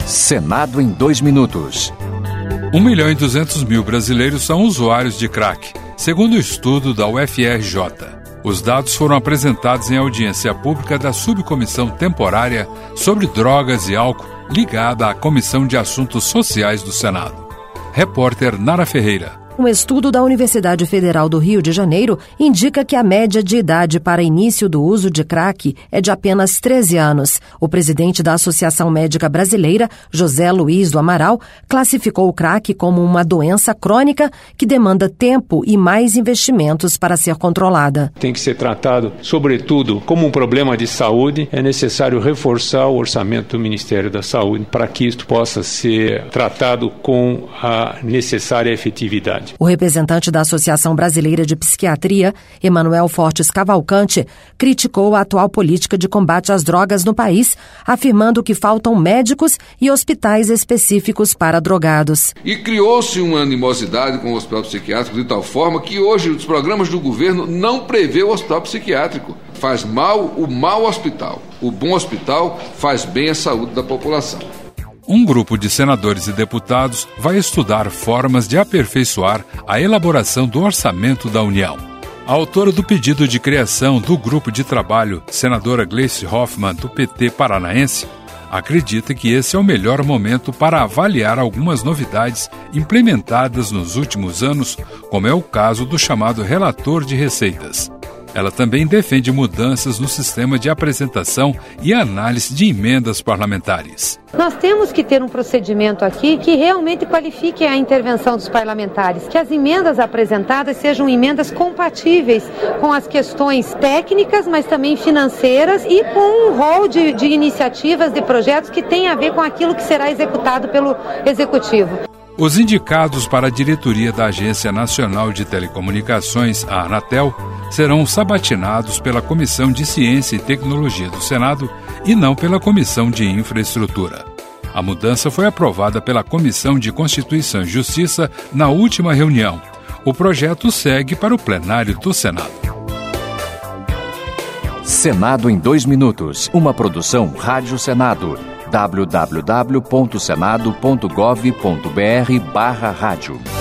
Senado em 2 minutos. 1.200.000 brasileiros são usuários de crack, segundo o estudo da UFRJ. Os dados foram apresentados em audiência pública da Subcomissão Temporária sobre Drogas e Álcool, ligada à Comissão de Assuntos Sociais do Senado. Repórter Nara Ferreira. Um estudo da Universidade Federal do Rio de Janeiro indica que a média de idade para início do uso de crack é de apenas 13 anos. O presidente da Associação Médica Brasileira, José Luiz do Amaral, classificou o crack como uma doença crônica que demanda tempo e mais investimentos para ser controlada. Tem que ser tratado, sobretudo, como um problema de saúde. É necessário reforçar o orçamento do Ministério da Saúde para que isto possa ser tratado com a necessária efetividade. O representante da Associação Brasileira de Psiquiatria, Emanuel Fortes Cavalcante, criticou a atual política de combate às drogas no país, afirmando que faltam médicos e hospitais específicos para drogados. E criou-se uma animosidade com o hospital psiquiátrico de tal forma que hoje os programas do governo não prevê o hospital psiquiátrico. Faz mal o mau hospital. O bom hospital faz bem à saúde da população. Um grupo de senadores e deputados vai estudar formas de aperfeiçoar a elaboração do orçamento da União. A autora do pedido de criação do grupo de trabalho, senadora Gleice Hoffmann, do PT paranaense, acredita que esse é o melhor momento para avaliar algumas novidades implementadas nos últimos anos, como é o caso do chamado relator de receitas. Ela também defende mudanças no sistema de apresentação e análise de emendas parlamentares. Nós temos que ter um procedimento aqui que realmente qualifique a intervenção dos parlamentares, que as emendas apresentadas sejam emendas compatíveis com as questões técnicas, mas também financeiras e com um rol de iniciativas, de projetos que tem a ver com aquilo que será executado pelo Executivo. Os indicados para a diretoria da Agência Nacional de Telecomunicações, a Anatel, serão sabatinados pela Comissão de Ciência e Tecnologia do Senado e não pela Comissão de Infraestrutura. A mudança foi aprovada pela Comissão de Constituição e Justiça na última reunião. O projeto segue para o plenário do Senado. Senado em 2 minutos. Uma produção Rádio Senado. www.senado.gov.br/rádio